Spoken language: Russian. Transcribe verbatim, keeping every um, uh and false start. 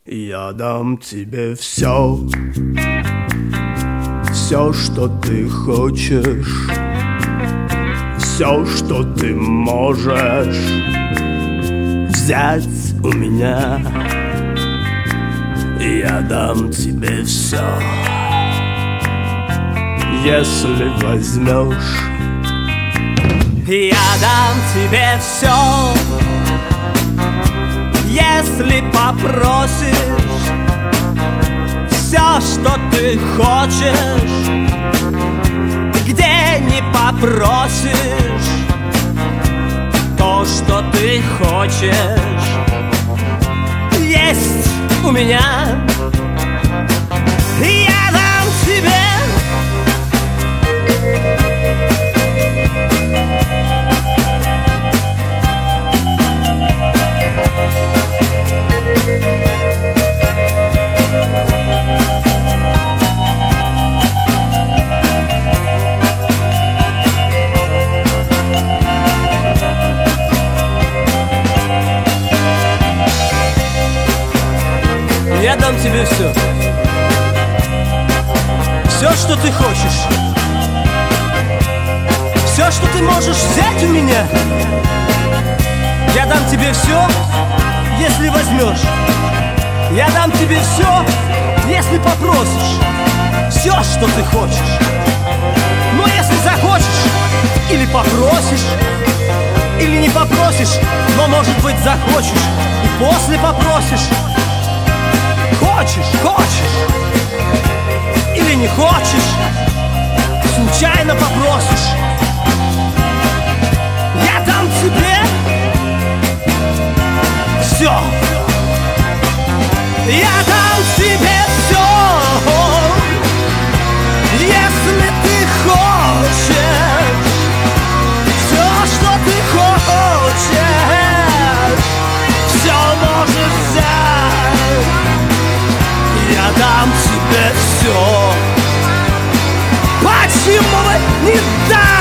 Я дам тебе все, все, что ты хочешь, все, что ты можешь взять у меня. Я дам тебе все, если возьмешь. Я дам тебе все, если попросишь. Все, что ты хочешь, где не попросишь. То, что ты хочешь, есть у меня. Я дам тебе. Я дам тебе все, все, что ты хочешь, все, что ты можешь взять у меня. Я дам тебе все, если возьмешь. Я дам тебе все, если попросишь. Все, что ты хочешь. Но если захочешь, или попросишь, или не попросишь, но, может быть, захочешь и после попросишь. Хочешь, хочешь, или не хочешь, случайно попросишь. Я дам тебе все. Я дам тебе все, если ты хочешь. Все, что ты хочешь, все можешь взять. Я дам тебе все. Почему бы не дать?